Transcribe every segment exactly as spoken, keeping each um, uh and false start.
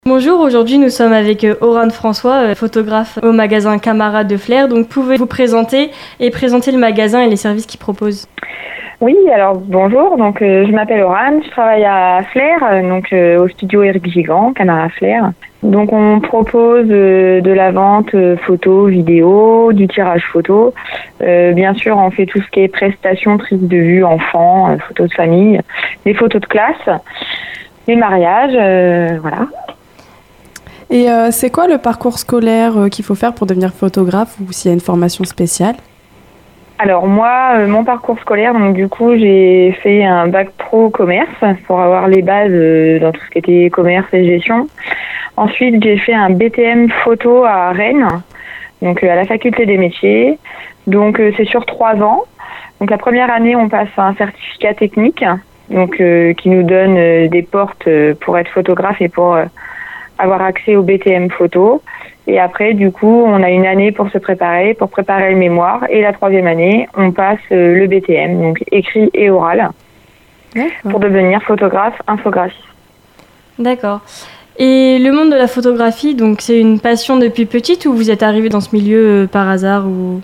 Bonjour, aujourd'hui nous sommes avec Aurane François, photographe au magasin Camarade de Flers. Donc pouvez-vous présenter et présenter le magasin et les services qu'il propose? Oui, alors bonjour, donc euh, je m'appelle Aurane, je travaille à Flers, euh, donc euh, au studio Éric Gigant, Camarade Flers. Donc on propose euh, de la vente euh, photo, vidéo, du tirage photo. Euh, bien sûr, on fait tout ce qui est prestations, prise de vue, enfants, euh, photos de famille, les photos de classe, les mariages, euh, voilà. Et euh, c'est quoi le parcours scolaire euh, qu'il faut faire pour devenir photographe ou s'il y a une formation spéciale? Alors moi, euh, mon parcours scolaire, donc du coup, j'ai fait un bac pro commerce pour avoir les bases euh, dans tout ce qui était commerce et gestion. Ensuite, j'ai fait un B T M photo à Rennes, donc euh, à la faculté des métiers. Donc euh, c'est sur trois ans. Donc la première année, on passe un certificat technique, donc euh, qui nous donne euh, des portes euh, pour être photographe et pour euh, avoir accès au B T M photo. Et après, du coup, on a une année pour se préparer, pour préparer le mémoire. Et la troisième année, on passe euh, le B T M, donc écrit et oral, D'accord. pour devenir photographe, infographiste. D'accord. Et le monde de la photographie, donc c'est une passion depuis petite ou vous êtes arrivé dans ce milieu euh, par hasard ou...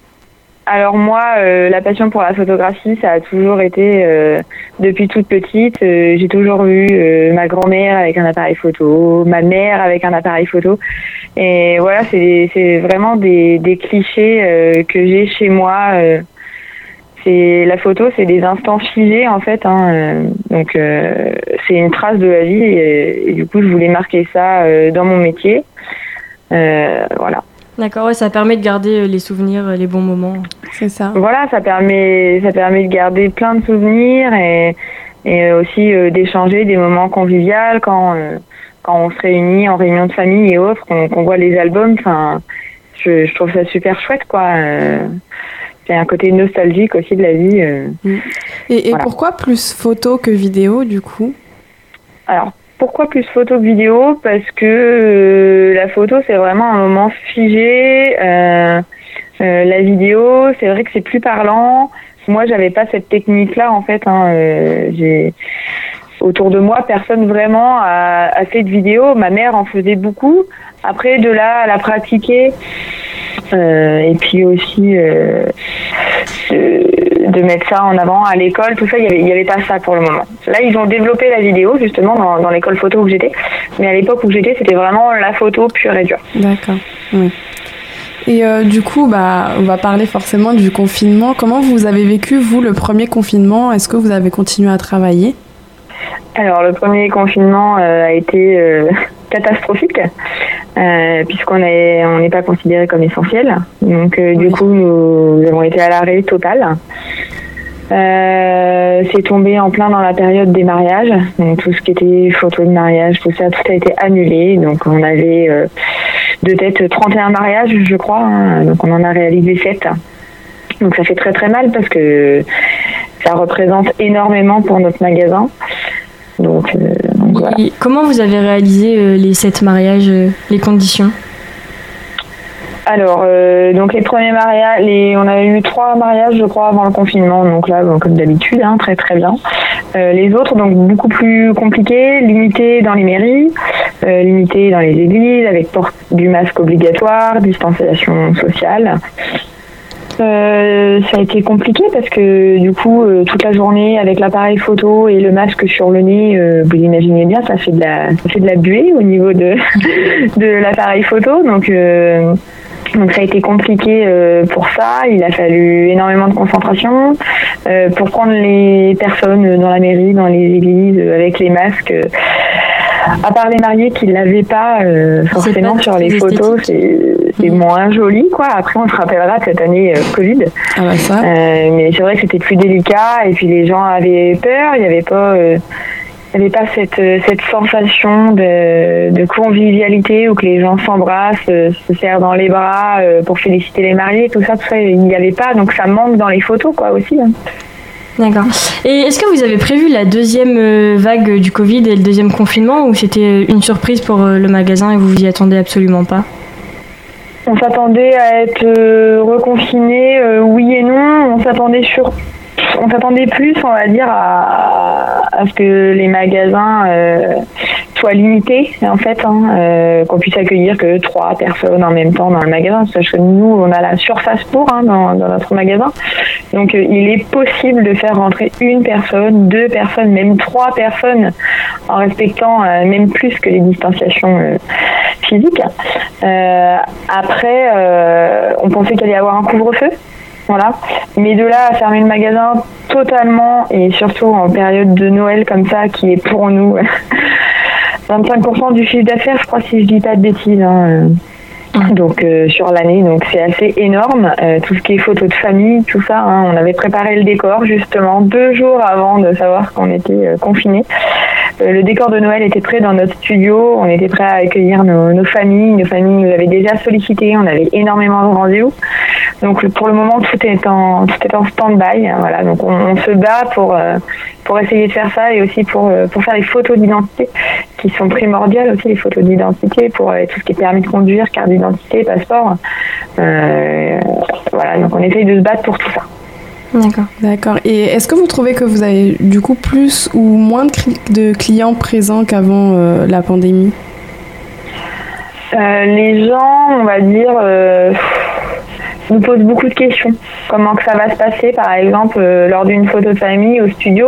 Alors moi, euh, la passion pour la photographie, ça a toujours été euh, depuis toute petite. Euh, j'ai toujours vu euh, ma grand-mère avec un appareil photo, ma mère avec un appareil photo. Et voilà, c'est, c'est vraiment des, des clichés euh, que j'ai chez moi. Euh, c'est la photo, c'est des instants figés en fait. Hein, euh, donc euh, c'est une trace de la vie. Et, et du coup, je voulais marquer ça euh, dans mon métier. Euh, voilà. D'accord, ouais, ça permet de garder les souvenirs, les bons moments. C'est ça. Voilà, ça permet, ça permet de garder plein de souvenirs et, et aussi euh, d'échanger des moments conviviaux quand, euh, quand on se réunit en réunion de famille et autres, qu'on, qu'on voit les albums. Enfin, je, je trouve ça super chouette, quoi. Euh, c'est un côté nostalgique aussi de la vie. Euh, et et voilà. Pourquoi plus photo que vidéo, du coup? Alors, pourquoi plus photo que vidéo? Parce que euh, la photo, c'est vraiment un moment figé. Euh, euh, la vidéo, c'est vrai que c'est plus parlant. Moi, j'avais pas cette technique-là, en fait. Hein. Euh, j'ai... Autour de moi, personne vraiment a, a fait de vidéo. Ma mère en faisait beaucoup. Après, de là à la pratiquer, euh, et puis aussi euh, de, de mettre ça en avant à l'école, tout ça, il y avait, il y avait pas ça pour le moment. Là, ils ont développé la vidéo justement dans, dans l'école photo où j'étais, mais à l'époque où j'étais, c'était vraiment la photo pure et dure. D'accord. Oui. Et euh, du coup, bah, on va parler forcément du confinement. Comment vous avez vécu, vous, le premier confinement? Est-ce que vous avez continué à travailler? Alors, le premier confinement euh, a été euh, catastrophique, euh, puisqu'on est, on n'est pas considéré comme essentiel. Donc, euh, oui. Du coup, nous, nous avons été à l'arrêt total. Euh, c'est tombé en plein dans la période des mariages. Donc, tout ce qui était photos de mariage, tout ça, tout a été annulé. Donc, on avait euh, de tête trente et un mariages, je crois. Hein. Donc, on en a réalisé sept. Donc, ça fait très, très mal parce que ça représente énormément pour notre magasin. Donc, euh, donc voilà. Et comment vous avez réalisé euh, les sept mariages, euh, les conditions? Alors, euh, donc les premiers mariages, les, on a eu trois mariages, je crois, avant le confinement. Donc là, bon, comme d'habitude, hein, très très bien. Euh, les autres, donc beaucoup plus compliqués, limités dans les mairies, euh, limités dans les églises, avec port du masque obligatoire, distanciation sociale. Euh, ça a été compliqué parce que du coup euh, toute la journée avec l'appareil photo et le masque sur le nez, euh, vous imaginez bien, ça fait de la, ça fait de la buée au niveau de de l'appareil photo. Donc euh, donc ça a été compliqué euh, pour ça. Il a fallu énormément de concentration euh, pour prendre les personnes dans la mairie, dans les églises euh, avec les masques. Euh, à part les mariés qui ne l'avaient pas euh, forcément sur les photos, c'est, c'est mmh. moins joli, quoi. Après, on se rappellera cette année euh, Covid. Ah bah ça. Euh, mais c'est vrai que c'était plus délicat et puis les gens avaient peur. Il n'y avait pas, euh, il y avait pas cette cette sensation de, de convivialité où que les gens s'embrassent, euh, se serrent dans les bras euh, pour féliciter les mariés, tout ça, tout ça, il n'y avait pas. Donc ça manque dans les photos, quoi, aussi. Hein. D'accord. Et est-ce que vous avez prévu la deuxième vague du Covid et le deuxième confinement ou c'était une surprise pour le magasin et vous vous y attendez absolument pas? On s'attendait à être reconfiné, euh, oui et non. On s'attendait sur on s'attendait plus, on va dire, à, à ce que les magasins euh, soient limités, en fait, hein, euh, qu'on puisse accueillir que trois personnes en même temps dans le magasin. Parce que nous, on a la surface pour hein, dans, dans notre magasin. Donc, euh, il est possible de faire rentrer une personne, deux personnes, même trois personnes, en respectant euh, même plus que les distanciations euh, physiques. Euh, après, euh, on pensait qu'il allait y avoir un couvre-feu. Voilà. Mais de là à fermer le magasin totalement, et surtout en période de Noël comme ça, qui est pour nous vingt-cinq pour cent du chiffre d'affaires, je crois, si je dis pas de bêtises, hein, donc euh, sur l'année, donc c'est assez énorme. Euh, tout ce qui est photos de famille, tout ça, hein, on avait préparé le décor justement deux jours avant de savoir qu'on était euh, confinés. Euh, le décor de Noël était prêt dans notre studio, on était prêt à accueillir nos, nos familles. Nos familles nous avaient déjà sollicité, on avait énormément de rendez-vous. Donc pour le moment, tout est en, tout est en stand-by. Hein, voilà, donc on, on se bat pour, euh, pour essayer de faire ça et aussi pour, euh, pour faire les photos d'identité qui sont primordiales aussi, les photos d'identité pour euh, tout ce qui est permis de conduire, carte d'identité, passeport. Euh, voilà, donc on essaye de se battre pour tout ça. D'accord. D'accord. Et est-ce que vous trouvez que vous avez du coup plus ou moins de, cli- de clients présents qu'avant euh, la pandémie ? euh, Les gens, on va dire, euh, nous posent beaucoup de questions. Comment que ça va se passer, par exemple, euh, lors d'une photo de famille au studio,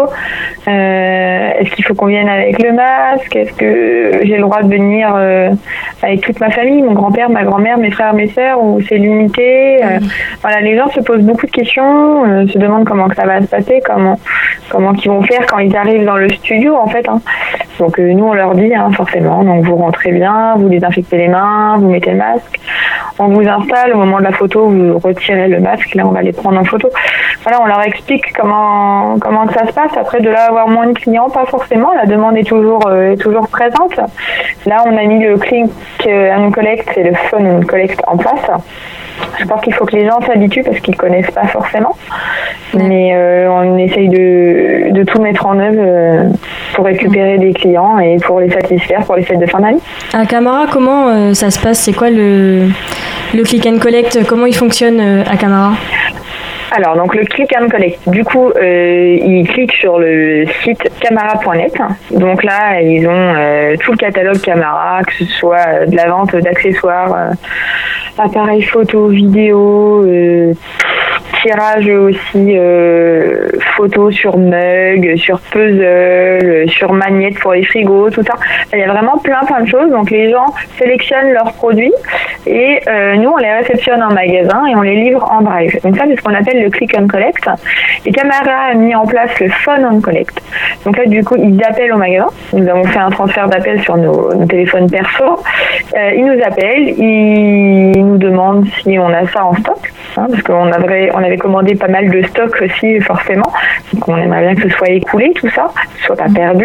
euh, est-ce qu'il faut qu'on vienne avec le masque ? Est-ce que j'ai le droit de venir euh, avec toute ma famille, mon grand-père, ma grand-mère, mes frères, mes sœurs, ou c'est limité ? euh, Voilà, les gens se posent beaucoup de questions, euh, se demandent comment que ça va se passer, comment comment qu'ils vont faire quand ils arrivent dans le studio, en fait. Hein. Donc euh, nous, on leur dit, hein, forcément, donc vous rentrez bien, vous désinfectez les mains, vous mettez le masque, on vous installe, au moment de la photo, vous retirez le masque, là on va les prendre en photo. Voilà, on leur explique comment comment que ça se passe. Après, de là avoir moins de clients, pas forcément, la demande est toujours euh, est toujours présente. Là, on a mis le click and collect et le phone and collect en place. Je pense qu'il faut que les gens s'habituent parce qu'ils connaissent pas forcément. Mais euh, on essaye de, de tout mettre en œuvre euh, pour récupérer des clients et pour les satisfaire pour les fêtes de fin d'année. À Camara, comment euh, ça se passe ? C'est quoi le, le click and collect ? Comment il fonctionne euh, à Camara ? Alors, donc le click and collect, du coup, euh, ils cliquent sur le site camara point net. Donc là, ils ont euh, tout le catalogue Camara, que ce soit de la vente d'accessoires, euh, appareils photo, vidéo, euh, tirage aussi, euh, photos sur mug, sur puzzle, sur magnète pour les frigos, tout ça. Il y a vraiment plein plein de choses. Donc les gens sélectionnent leurs produits et euh, nous, on les réceptionne en magasin et on les livre en drive. Donc ça, c'est ce qu'on appelle le click and collect. Et Camara a mis en place le phone and collect. Donc là, du coup, ils appellent au magasin. Nous avons fait un transfert d'appel sur nos, nos téléphones perso. Euh, ils nous appellent, ils nous demandent si on a ça en stock, hein, parce qu'on avait, on avait commandé pas mal de stock aussi, forcément. Donc on aimerait bien que ce soit écoulé, tout ça, que ce soit pas perdu.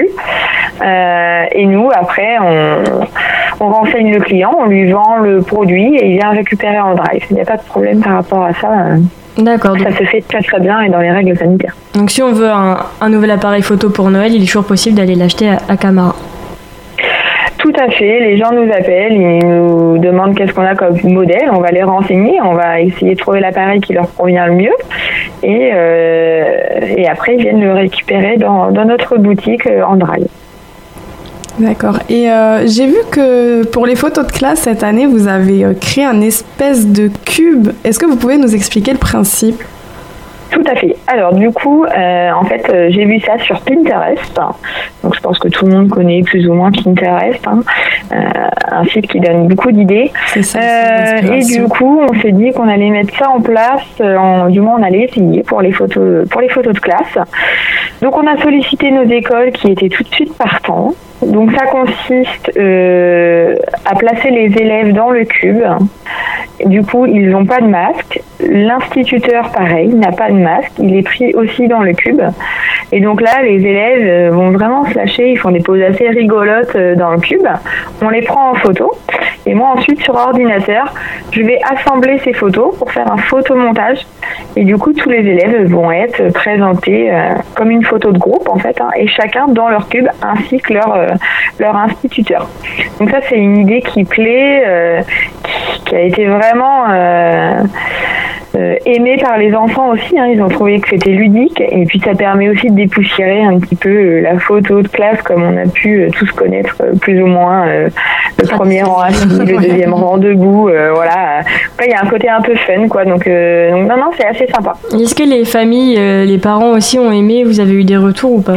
Euh, et nous, après, on, on renseigne le client, on lui vend le produit et il vient récupérer en drive. Il n'y a pas de problème par rapport à ça. D'accord. Ça Donc, se fait très très bien et dans les règles sanitaires. donc si on veut un, un nouvel appareil photo pour Noël, il est toujours possible d'aller l'acheter à, à Camara. Tout à fait, les gens nous appellent, ils nous demandent qu'est-ce qu'on a comme modèle, on va les renseigner, on va essayer de trouver l'appareil qui leur convient le mieux et, euh, et après ils viennent le récupérer dans, dans notre boutique en drive. D'accord. Et euh, j'ai vu que pour les photos de classe cette année, vous avez euh, créé un espèce de cube. Est-ce que vous pouvez nous expliquer le principe ? Tout à fait. Alors du coup, euh, en fait, euh, j'ai vu ça sur Pinterest. Donc je pense que tout le monde connaît plus ou moins Pinterest, hein. euh, un site qui donne beaucoup d'idées. C'est ça. Euh, et du coup, on s'est dit qu'on allait mettre ça en place. Euh, en, du moins, on allait essayer pour les photos, pour les photos de classe. Donc on a sollicité nos écoles qui étaient tout de suite partants. Donc ça consiste euh, à placer les élèves dans le cube. Du coup, ils n'ont pas de masque. L'instituteur, pareil, n'a pas de masque. Il est pris aussi dans le cube. Et donc là, les élèves vont vraiment se lâcher. Ils font des poses assez rigolotes dans le cube. On les prend en photo. Et moi, ensuite, sur ordinateur, je vais assembler ces photos pour faire un photomontage. Et du coup, tous les élèves vont être présentés euh, comme une photo de groupe, en fait, hein, et chacun dans leur cube, ainsi que leur, euh, leur instituteur. Donc ça, c'est une idée qui plaît, euh, qui, qui a été vraiment... Euh, euh, aimé par les enfants aussi, hein, ils ont trouvé que c'était ludique et puis ça permet aussi de dépoussiérer un petit peu euh, la photo de classe comme on a pu euh, tous connaître euh, plus ou moins euh, le premier rang assis, le deuxième rang debout, euh, voilà. Il y a un côté un peu fun quoi, donc, euh, donc non non c'est assez sympa. Est-ce que les familles, euh, les parents aussi ont aimé, vous avez eu des retours ou pas?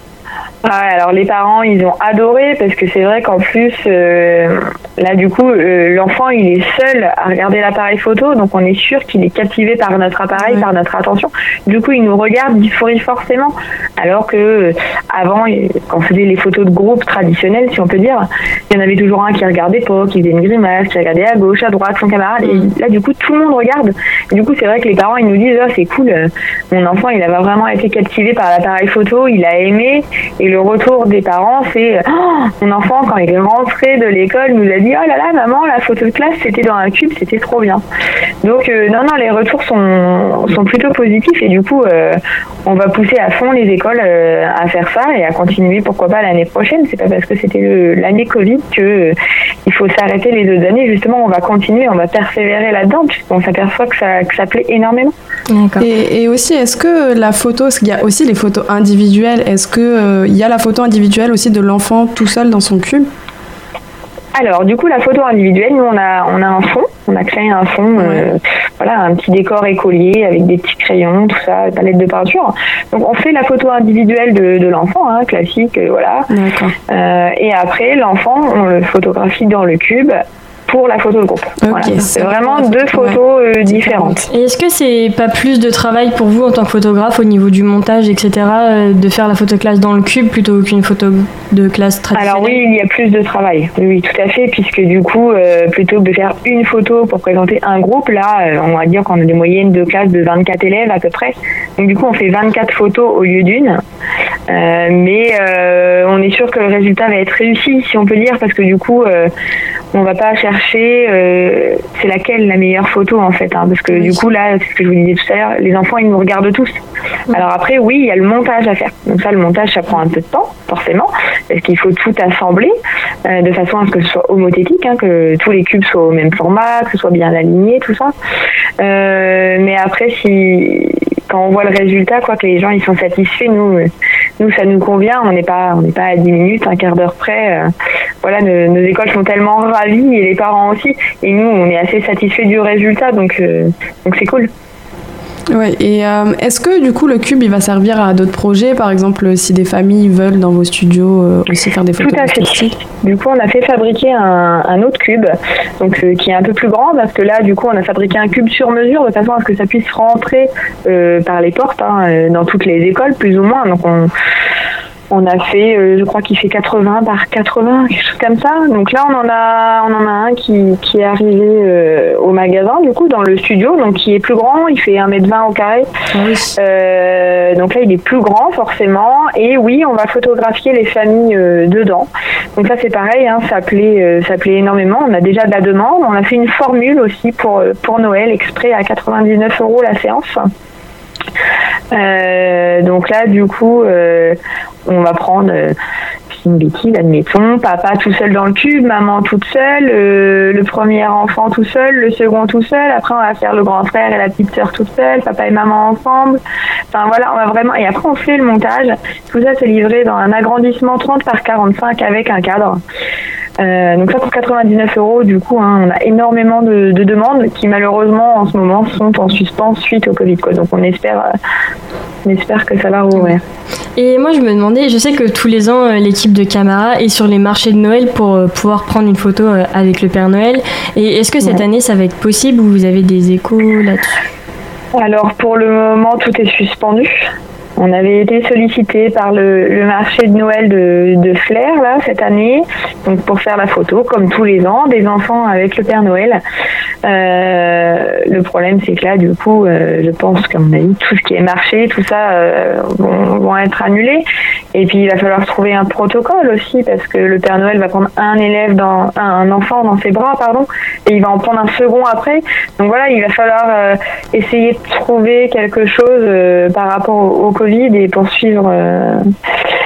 Ah, alors les parents ils ont adoré parce que c'est vrai qu'en plus euh, là du coup euh, l'enfant il est seul à regarder l'appareil photo donc on est sûr qu'il est captivé par notre appareil, ouais. par notre attention, du coup il nous regarde, il sourit forcément alors que euh, avant quand on faisait les photos de groupe traditionnelles si on peut dire, il y en avait toujours un qui regardait pas, qui faisait une grimace, qui regardait à gauche, à droite son camarade et là du coup tout le monde regarde et du coup c'est vrai que les parents ils nous disent oh, c'est cool, euh, mon enfant il a vraiment été captivé par l'appareil photo, il a aimé et le retour des parents, c'est oh, mon enfant quand il est rentré de l'école nous a dit oh là là maman la photo de classe c'était dans un cube, c'était trop bien. Donc euh, non non les retours sont sont plutôt positifs et du coup euh, on va pousser à fond les écoles euh, à faire ça et à continuer pourquoi pas l'année prochaine. C'est pas parce que c'était le, l'année Covid que euh, il faut s'arrêter les autres années. Justement on va continuer, on va persévérer là-dedans puisqu'on s'aperçoit que ça que ça plaît énormément. D'accord. Et, et aussi est-ce que la photo, parce qu'il y a aussi les photos individuelles, est-ce que euh, il y a la photo individuelle aussi de l'enfant tout seul dans son cube? Alors du coup la photo individuelle, nous on a on a un fond, on a créé un fond, ouais. euh, voilà un petit décor écolier avec des petits crayons, tout ça, palette de peinture. Donc on fait la photo individuelle de, de l'enfant, hein, classique, euh, voilà. D'accord. Euh, et après l'enfant on le photographie dans le cube pour la photo de groupe. Okay, voilà. C'est, c'est vraiment deux photos ouais. euh, différentes. Et est-ce que c'est pas plus de travail pour vous en tant que photographe au niveau du montage, et cetera, euh, de faire la photo de classe dans le cube plutôt qu'une photo de classe traditionnelle? Alors oui, il y a plus de travail. Oui, oui tout à fait, puisque du coup, euh, plutôt que de faire une photo pour présenter un groupe, là, euh, on va dire qu'on a des moyennes de classe de vingt-quatre élèves à peu près. Donc du coup, on fait vingt-quatre photos au lieu d'une. Euh, mais euh, on est sûr que le résultat va être réussi, si on peut dire, parce que du coup, euh, on va pas chercher euh, c'est laquelle la meilleure photo en fait, hein, parce que oui. du coup là, c'est ce que je vous disais tout à l'heure, les enfants ils nous regardent tous. Oui. Alors après, oui, il y a le montage à faire. Donc ça, le montage, ça prend un peu de temps, forcément, parce qu'il faut tout assembler euh, de façon à ce que ce soit homothétique, hein, que tous les cubes soient au même format, que ce soit bien aligné, tout ça. Euh, mais après, si quand on voit le résultat, quoi, que les gens ils sont satisfaits, nous, nous ça nous convient. On n'est pas, on n'est pas à dix minutes, un quart d'heure près. Euh, voilà, nos, nos écoles sont tellement ravies et les parents aussi. Et nous, on est assez satisfaits du résultat, donc euh, donc c'est cool. Ouais. Et euh, est-ce que du coup le cube il va servir à d'autres projets, par exemple si des familles veulent dans vos studios euh, aussi faire des photos? Tout à fait. Du coup, on a fait fabriquer un, un autre cube, donc euh, qui est un peu plus grand parce que là, du coup, on a fabriqué un cube sur mesure de façon à ce que ça puisse rentrer euh, par les portes hein, dans toutes les écoles, plus ou moins. Donc on On a fait, euh, je crois qu'il fait quatre-vingts par quatre-vingts, quelque chose comme ça. Donc là, on en a, on en a un qui, qui est arrivé euh, au magasin, du coup, dans le studio, donc qui est plus grand. Il fait un mètre vingt au carré. Oui. Euh, donc là, il est plus grand, forcément. Et oui, on va photographier les familles euh, dedans. Donc ça, c'est pareil, hein, ça plaît, euh, ça plaît énormément. On a déjà de la demande. On a fait une formule aussi pour pour Noël, exprès à quatre-vingt-dix-neuf euros la séance. Euh, donc là, du coup, euh, on va prendre euh, une bêtise, admettons, papa tout seul dans le cube, maman toute seule, euh, le premier enfant tout seul, le second tout seul. Après, on va faire le grand frère et la petite sœur toute seule, papa et maman ensemble. Enfin voilà, on va vraiment. Et après, on fait le montage. Tout ça, c'est livré dans un agrandissement trente par quarante-cinq avec un cadre. Euh, donc ça pour quatre-vingt-dix-neuf euros, du coup, hein, on a énormément de, de demandes qui malheureusement en ce moment sont en suspens suite au Covid, quoi. Donc on espère, euh, on espère que ça va rouvrir. Et moi je me demandais, je sais que tous les ans euh, l'équipe de Camara est sur les marchés de Noël pour euh, pouvoir prendre une photo euh, avec le Père Noël. Et est-ce que cette ouais. année ça va être possible ou vous avez des échos là-dessus? Alors pour le moment tout est suspendu. On avait été sollicité par le, le marché de Noël de, de Flers là cette année, donc pour faire la photo comme tous les ans des enfants avec le Père Noël. Euh, le problème c'est que là du coup, euh, je pense qu'à mon avis tout ce qui est marché, tout ça euh, vont, vont être annulés. Et puis il va falloir trouver un protocole aussi parce que le Père Noël va prendre un élève dans un enfant dans ses bras, pardon, et il va en prendre un second après. Donc voilà, il va falloir euh, essayer de trouver quelque chose euh, par rapport au, au Covid et poursuivre euh,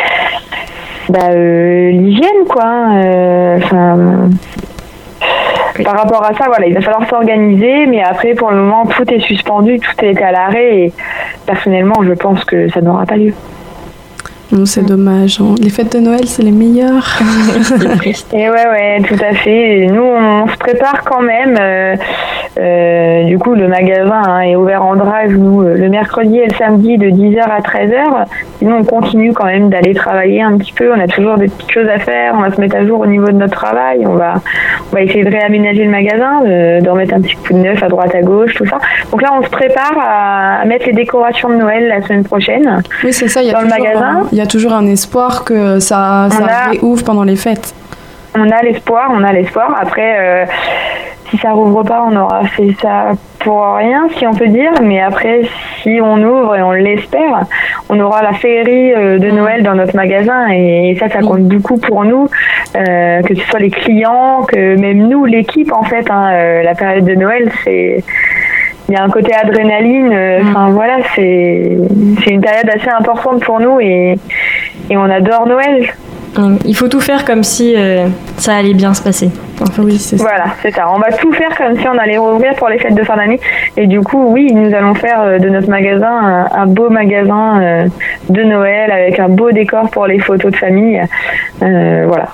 bah, euh, l'hygiène quoi. Enfin, oui. Par rapport à ça, voilà, il va falloir s'organiser, mais après, pour le moment, tout est suspendu, tout est à l'arrêt, et personnellement, je pense que ça n'aura pas lieu. Non, c'est dommage. Hein. Les fêtes de Noël, c'est les meilleures. Et ouais, ouais, tout à fait. Et nous, on se prépare quand même. Euh, euh, du coup, le magasin hein, est ouvert en drive, nous, le mercredi et le samedi de dix heures à treize heures. Sinon, on continue quand même d'aller travailler un petit peu. On a toujours des petites choses à faire. On va se mettre à jour au niveau de notre travail. On va, on va essayer de réaménager le magasin, de, de remettre un petit coup de neuf à droite, à gauche, tout ça. Donc là, on se prépare à, à mettre les décorations de Noël la semaine prochaine. Oui, c'est ça. Il y a dans le magasin. Un, il y a toujours un espoir que ça, ça a... réouvre pendant les fêtes. On a l'espoir, on a l'espoir. Après, euh, si ça rouvre pas, on aura fait ça pour rien, si on peut dire. Mais après, si on ouvre et on l'espère, on aura la féerie de Noël dans notre magasin. Et ça, ça compte beaucoup pour nous, euh, que ce soit les clients, que même nous, l'équipe, en fait. Hein, euh, la période de Noël, c'est... Il y a un côté adrénaline, enfin euh, voilà, c'est c'est une période assez importante pour nous et, et on adore Noël. Il faut tout faire comme si euh, ça allait bien se passer. En fait. Oui, c'est ça. Voilà, c'est ça. On va tout faire comme si on allait rouvrir pour les fêtes de fin d'année. Et du coup, oui, nous allons faire de notre magasin un, un beau magasin euh, de Noël avec un beau décor pour les photos de famille. Euh, voilà.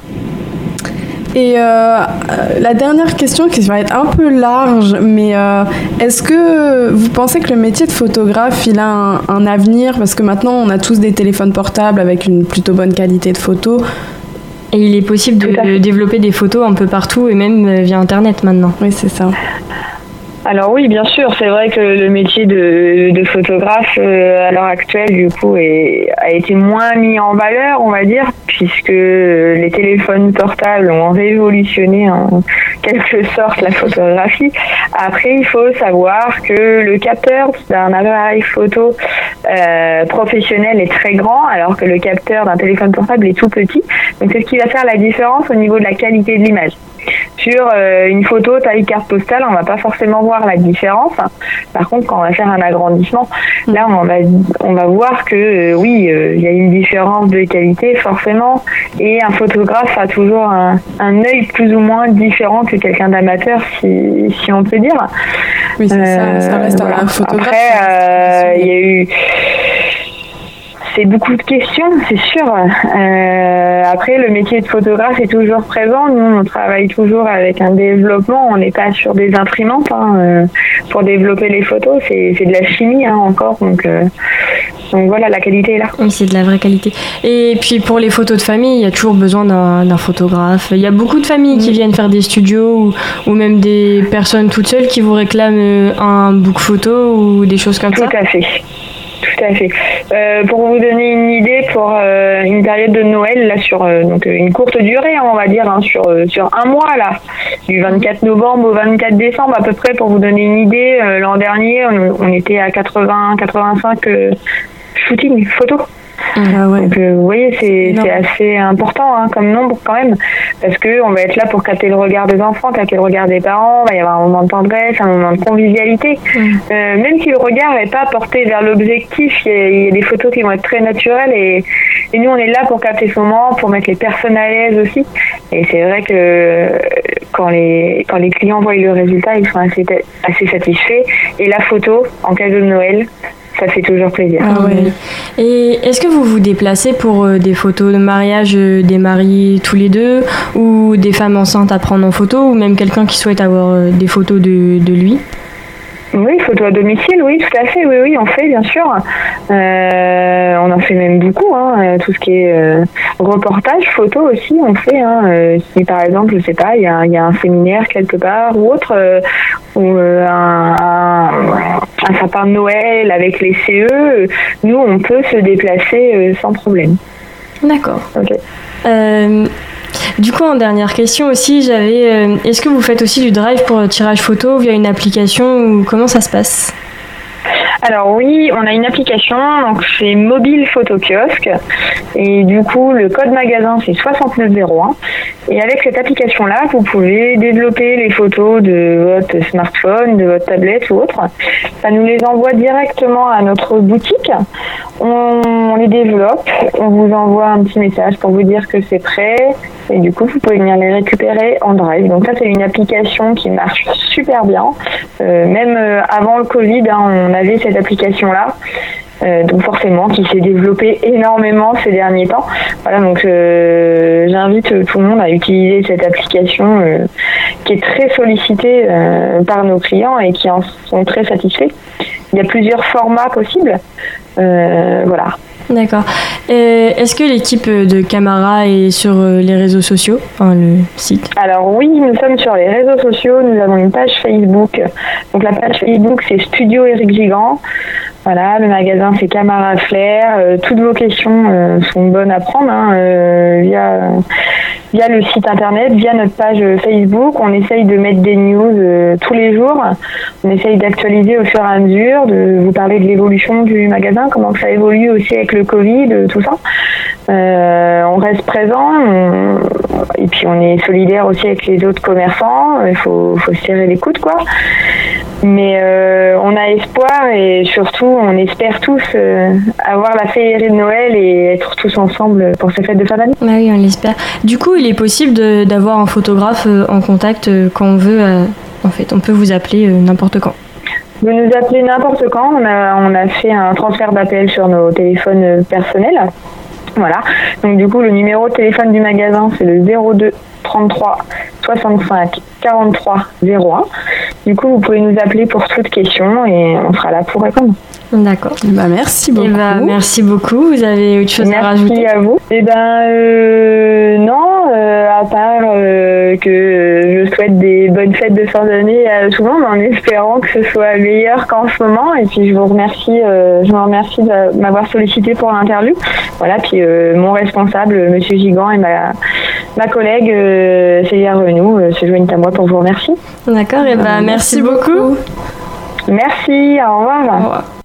Et euh, la dernière question qui va être un peu large, mais euh, est-ce que vous pensez que le métier de photographe, il a un, un avenir? Parce que maintenant, on a tous des téléphones portables avec une plutôt bonne qualité de photos. Et il est possible de développer des photos un peu partout et même via Internet maintenant. Oui, c'est ça. Alors oui, bien sûr, c'est vrai que le métier de, de photographe euh, à l'heure actuelle, du coup, est, a été moins mis en valeur, on va dire, puisque les téléphones portables ont révolutionné en quelque sorte la photographie. Après, il faut savoir que le capteur d'un appareil photo euh, professionnel est très grand, alors que le capteur d'un téléphone portable est tout petit. Donc c'est ce qui va faire la différence au niveau de la qualité de l'image. Sur euh, une photo taille carte postale, on va pas forcément voir la différence. Par contre, quand on va faire un agrandissement, là, on va on va voir que euh, oui, il euh, y a une différence de qualité forcément. Et un photographe a toujours un, un œil plus ou moins différent que quelqu'un d'amateur, si si on peut dire. Oui, c'est euh, ça. Ça reste voilà. Un photographe. Après, il euh, y a eu c'est beaucoup de questions, c'est sûr. Euh, après, le métier de photographe est toujours présent. Nous, on travaille toujours avec un développement. On n'est pas sur des imprimantes hein, euh, pour développer les photos. C'est, c'est de la chimie hein, encore. Donc, euh, donc voilà, la qualité est là. Oui, c'est de la vraie qualité. Et puis pour les photos de famille, il y a toujours besoin d'un, d'un photographe. Il y a beaucoup de familles mmh. qui viennent faire des studios ou, ou même des personnes toutes seules qui vous réclament un book photo ou des choses comme Tout ça. Tout à fait. Tout à fait. Euh, pour vous donner une idée, pour euh, une période de Noël, là, sur euh, donc une courte durée, hein, on va dire, hein, sur euh, sur un mois, là, du vingt-quatre novembre au vingt-quatre décembre à peu près, pour vous donner une idée, euh, l'an dernier, on, on était à quatre-vingts quatre-vingt-cinq euh, shootings photos. Ah ouais. Donc euh, vous voyez, c'est, c'est assez important hein, comme nombre quand même, parce que on va être là pour capter le regard des enfants, capter le regard des parents. Il va y avoir un moment de tendresse, un moment de convivialité. Mm. Euh, même si le regard n'est pas porté vers l'objectif, il y, y a des photos qui vont être très naturelles et, et nous on est là pour capter ce moment, pour mettre les personnes à l'aise aussi. Et c'est vrai que quand les quand les clients voient le résultat, ils sont assez assez satisfaits. Et la photo en cadeau de Noël, ça fait toujours plaisir. Ah ouais. Et est-ce que vous vous déplacez pour euh, des photos de mariage euh, des maris tous les deux ou des femmes enceintes à prendre en photo ou même quelqu'un qui souhaite avoir euh, des photos de, de lui? Oui, photo à domicile, oui, tout à fait, oui, oui, on fait, bien sûr. Euh, on en fait même beaucoup, hein, tout ce qui est euh, reportage, photo aussi, on fait. Hein, euh, si par exemple, je sais pas, il y a, y a un séminaire quelque part ou autre, euh, ou euh, un, un, un sapin de Noël avec les C E, nous, on peut se déplacer euh, sans problème. D'accord. Ok. Euh... Du coup, en dernière question aussi, j'avais. Euh, est-ce que vous faites aussi du drive pour le tirage photo via une application ou comment ça se passe ? Alors oui, on a une application, donc c'est Mobile Photo Kiosque, et du coup le code magasin c'est soixante-neuf zéro un, et avec cette application-là, vous pouvez développer les photos de votre smartphone, de votre tablette ou autre. Ça nous les envoie directement à notre boutique, on, on les développe, on vous envoie un petit message pour vous dire que c'est prêt, et du coup vous pouvez venir les récupérer en drive. Donc ça c'est une application qui marche super bien, euh, même euh, avant le Covid, hein, on avait cette application-là, euh, donc forcément qui s'est développée énormément ces derniers temps. Voilà, donc euh, j'invite tout le monde à utiliser cette application euh, qui est très sollicitée euh, par nos clients et qui en sont très satisfaits. Il y a plusieurs formats possibles, euh, voilà. D'accord. Et est-ce que l'équipe de Camara est sur les réseaux sociaux, enfin le site? Alors oui, nous sommes sur les réseaux sociaux, nous avons une page Facebook. Donc la page Facebook c'est Studio Éric Gigant. Voilà, le magasin c'est Camara Flair. Euh, toutes vos questions euh, sont bonnes à prendre hein, euh, via, via le site internet, via notre page Facebook. On essaye de mettre des news euh, tous les jours. On essaye d'actualiser au fur et à mesure, de vous parler de l'évolution du magasin, comment ça évolue aussi avec le Covid, tout ça. Euh, on reste présent on, et puis on est solidaire aussi avec les autres commerçants. Il faut, faut se serrer les coudes quoi. Mais euh, on a espoir et surtout on espère tous euh, avoir la féerie de Noël et être tous ensemble pour ces fêtes de fin d'année. Ah oui, on l'espère. Du coup, il est possible de, d'avoir un photographe en contact quand on veut. Euh, en fait, on peut vous appeler euh, n'importe quand. Vous nous appelez n'importe quand. On a, on a fait un transfert d'appel sur nos téléphones personnels. Voilà. Donc du coup, le numéro de téléphone du magasin, c'est le zéro deux trente-trois soixante-cinq quarante-trois zéro un. Du coup, vous pouvez nous appeler pour toute question et on sera là pour répondre. D'accord. Bah, merci beaucoup. Et bah, merci beaucoup. Vous avez autre chose merci à rajouter? Merci à vous. Eh ben euh, non, euh, à part euh, que je souhaite des bonnes fêtes de fin d'année à tout le monde en espérant que ce soit meilleur qu'en ce moment. Et puis je vous remercie, euh, je vous remercie de m'avoir sollicité pour l'interview. Voilà. Puis euh, mon responsable, Monsieur Gigant, et ma ma collègue euh, Célia Renou euh, se joignent à moi pour vous remercier. D'accord. Et bah, merci, merci beaucoup. Merci. Au revoir. Au revoir.